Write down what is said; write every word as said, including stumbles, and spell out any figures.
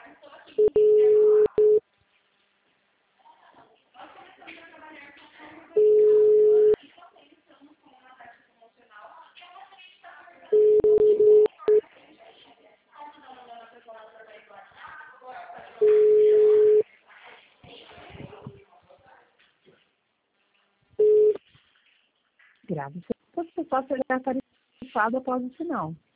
Grave. Você pode ser tarifado após o sinal.